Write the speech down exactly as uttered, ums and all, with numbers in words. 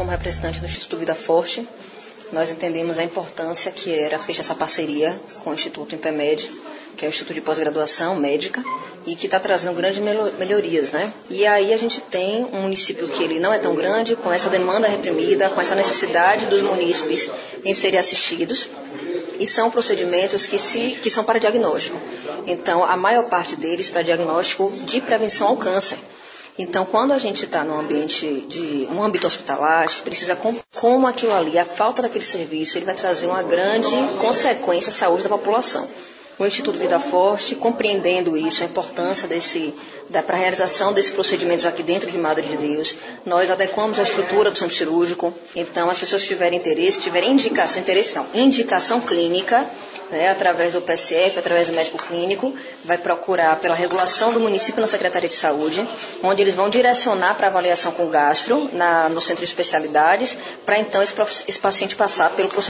como representante do Instituto Vida Forte, nós entendemos a importância que era feita essa parceria com o Instituto INPEMED, que é o Instituto de Pós-Graduação Médica, e que está trazendo grandes melhorias, né? E aí a gente tem um município que ele não é tão grande, com essa demanda reprimida, com essa necessidade dos munícipes em serem assistidos, e são procedimentos que, se, que são para diagnóstico. Então, a maior parte deles para diagnóstico de prevenção ao câncer. Então, quando a gente está no ambiente de um âmbito hospitalar, a gente precisa com, como aquilo ali, a falta daquele serviço, ele vai trazer uma grande consequência à saúde da população. O Instituto Vida Forte, compreendendo isso, a importância desse, da, para a realização desses procedimentos aqui dentro de Madre de Deus, nós adequamos a estrutura do centro cirúrgico. Então, as pessoas que tiverem interesse, tiverem indicação, interesse não, indicação clínica, né, através do P S F, através do médico clínico, vai procurar pela regulação do município na Secretaria de Saúde, onde eles vão direcionar para avaliação com gastro, na, no centro de especialidades, para então esse, esse paciente passar pelo procedimento